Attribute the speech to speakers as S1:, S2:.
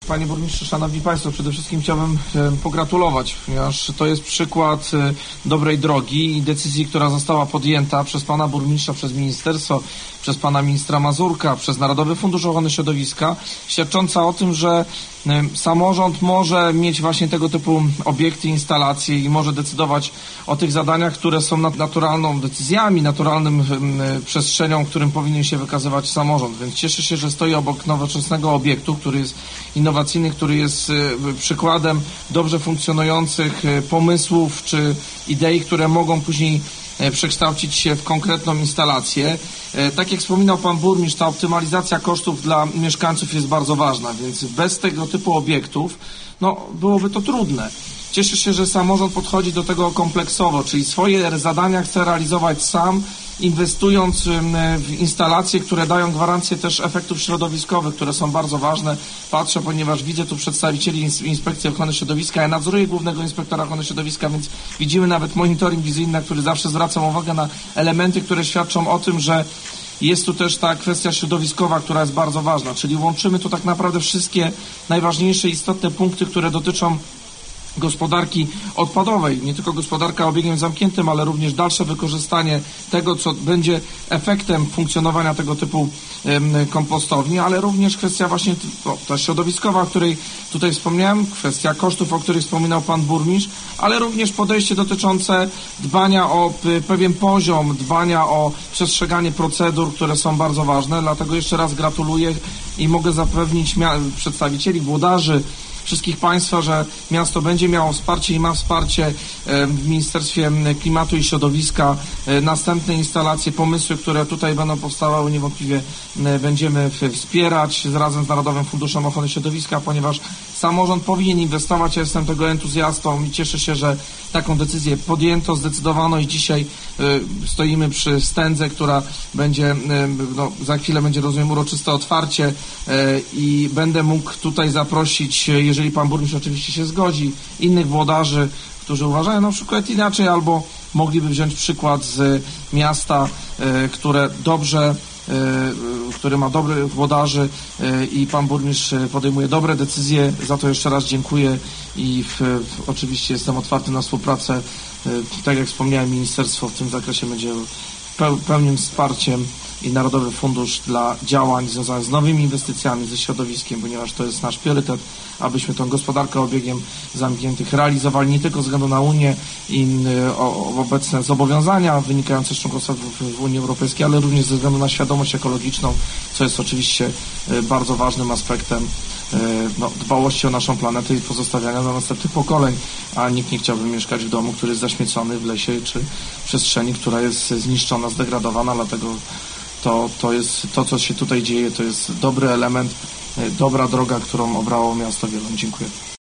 S1: Panie burmistrzu, szanowni państwo, przede wszystkim chciałbym pogratulować, ponieważ to jest przykład dobrej drogi i decyzji, która została podjęta przez pana burmistrza, przez ministerstwo, przez pana ministra Mazurka, przez Narodowy Fundusz Ochrony Środowiska, świadcząca o tym, że samorząd może mieć właśnie tego typu obiekty, instalacje i może decydować o tych zadaniach, które są naturalną decyzjami, naturalnym przestrzenią, którym powinien się wykazywać samorząd. Więc cieszę się, że stoi obok nowoczesnego obiektu, który jest innowacyjny, który jest przykładem dobrze funkcjonujących pomysłów czy idei, które mogą później przekształcić się w konkretną instalację. Tak jak wspominał pan burmistrz, ta optymalizacja kosztów dla mieszkańców jest bardzo ważna, więc bez tego typu obiektów byłoby to trudne. Cieszę się, że samorząd podchodzi do tego kompleksowo, czyli swoje zadania chce realizować sam, inwestując w instalacje, które dają gwarancję też efektów środowiskowych, które są bardzo ważne. Patrzę, ponieważ widzę tu przedstawicieli Inspekcji Ochrony Środowiska. Ja nadzoruję głównego inspektora ochrony środowiska, więc widzimy nawet monitoring wizyjny, na który zawsze zwracam uwagę na elementy, które świadczą o tym, że jest tu też ta kwestia środowiskowa, która jest bardzo ważna, czyli łączymy tu tak naprawdę wszystkie najważniejsze, istotne punkty, które dotyczą gospodarki odpadowej, nie tylko gospodarka obiegiem zamkniętym, ale również dalsze wykorzystanie tego, co będzie efektem funkcjonowania tego typu kompostowni, ale również kwestia właśnie ta środowiskowa, o której tutaj wspomniałem, kwestia kosztów, o których wspominał pan burmistrz, ale również podejście dotyczące dbania o pewien poziom, dbania o przestrzeganie procedur, które są bardzo ważne. Dlatego jeszcze raz gratuluję i mogę zapewnić przedstawicieli, włodarzy, wszystkich państwa, że miasto będzie miało wsparcie i ma wsparcie w Ministerstwie Klimatu i Środowiska. Następne instalacje, pomysły, które tutaj będą powstawały, niewątpliwie będziemy wspierać razem z Narodowym Funduszem Ochrony Środowiska, ponieważ samorząd powinien inwestować. Ja jestem tego entuzjastą i cieszę się, że taką decyzję podjęto, zdecydowano i dzisiaj stoimy przy stędze, która będzie, za chwilę będzie, rozumiem, uroczyste otwarcie i będę mógł tutaj zaprosić, jeżeli pan burmistrz oczywiście się zgodzi, innych włodarzy, którzy uważają na przykład inaczej, albo mogliby wziąć przykład z miasta, który ma dobrych włodarzy i pan burmistrz podejmuje dobre decyzje. Za to jeszcze raz dziękuję i oczywiście jestem otwarty na współpracę. Tak jak wspomniałem, ministerstwo w tym zakresie będzie pełnym wsparciem i Narodowy Fundusz dla działań związanych z nowymi inwestycjami, ze środowiskiem, ponieważ to jest nasz priorytet, abyśmy tą gospodarkę obiegiem zamkniętych realizowali nie tylko ze względu na Unię i obecne zobowiązania wynikające z członkostwa w Unii Europejskiej, ale również ze względu na świadomość ekologiczną, co jest oczywiście bardzo ważnym aspektem dbałości o naszą planetę i pozostawiania dla następnych pokoleń, a nikt nie chciałby mieszkać w domu, który jest zaśmiecony w lesie czy przestrzeni, która jest zniszczona, zdegradowana, dlatego to jest to, co się tutaj dzieje, to jest dobry element, dobra droga, którą obrało miasto Wieluń. Dziękuję.